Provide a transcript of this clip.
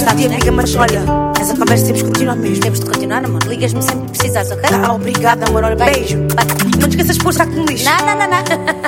sabes, dia, né? amiga, mas olha, essa conversa temos que continuar mesmo. Temos de continuar, amor. Ligas-me sempre que precisares, ok? Tá, obrigada, amor. Olha, beijo. Bye. Não te esqueças de pôr saco no lixo. Não.